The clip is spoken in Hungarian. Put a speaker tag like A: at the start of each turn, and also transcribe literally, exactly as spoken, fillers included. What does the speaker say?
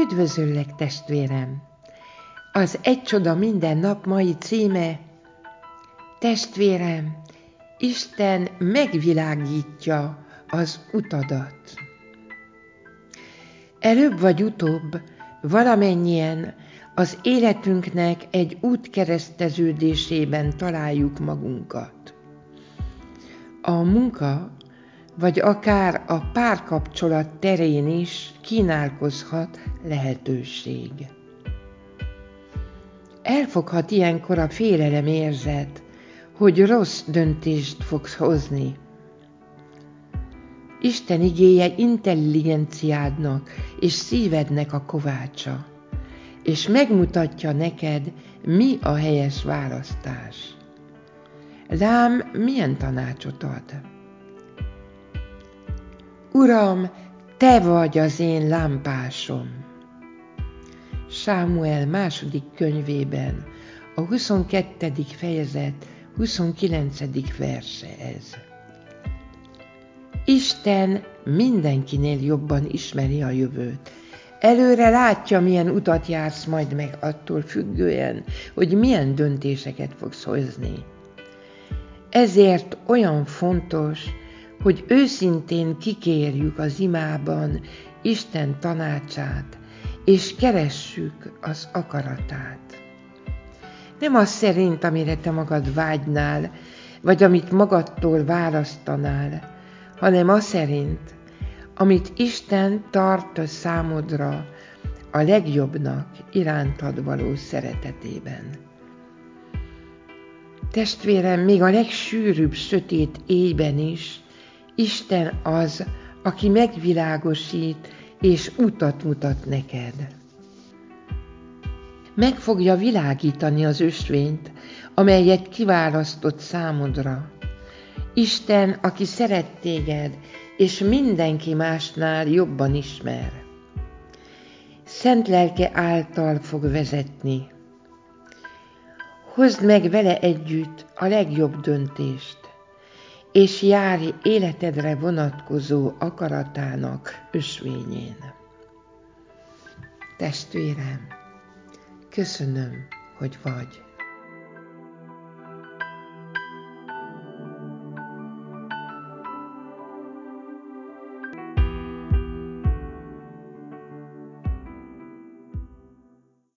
A: Üdvözöllek, testvérem! Az Egy csoda minden nap mai címe: Testvérem, Isten megvilágítja az utadat. Előbb vagy utóbb valamennyien az életünknek egy útkereszteződésében találjuk magunkat. A munka, vagy akár a párkapcsolat terén is kínálkozhat lehetőség. Elfoghat ilyenkor a félelem érzet, hogy rossz döntést fogsz hozni. Isten igéje intelligenciádnak és szívednek a kovácsa, és megmutatja neked, mi a helyes választás. Lám, milyen tanácsot ad? Uram, te vagy az én lámpásom. Sámuel második könyvében a huszonkettedik fejezet huszonkilencedik verse ez. Isten mindenkinél jobban ismeri a jövőt. Előre látja, milyen utat jársz majd meg, attól függően, hogy milyen döntéseket fogsz hozni. Ezért olyan fontos, hogy őszintén kikérjük az imában Isten tanácsát, és keressük az akaratát. Nem az szerint, amire te magad vágynál, vagy amit magadtól választanál, hanem az szerint, amit Isten tart számodra a legjobbnak irántad való szeretetében. Testvérem, még a legsűrűbb sötét éjben is Isten az, aki megvilágosít és utat mutat neked. Meg fogja világítani az ösvényt, amelyet kiválasztott számodra. Isten, aki szeret téged, és mindenki másnál jobban ismer. Szent lelke által fog vezetni. Hozd meg vele együtt a legjobb döntést, és járj életedre vonatkozó akaratának ösvényén. Testvérem, köszönöm, hogy vagy.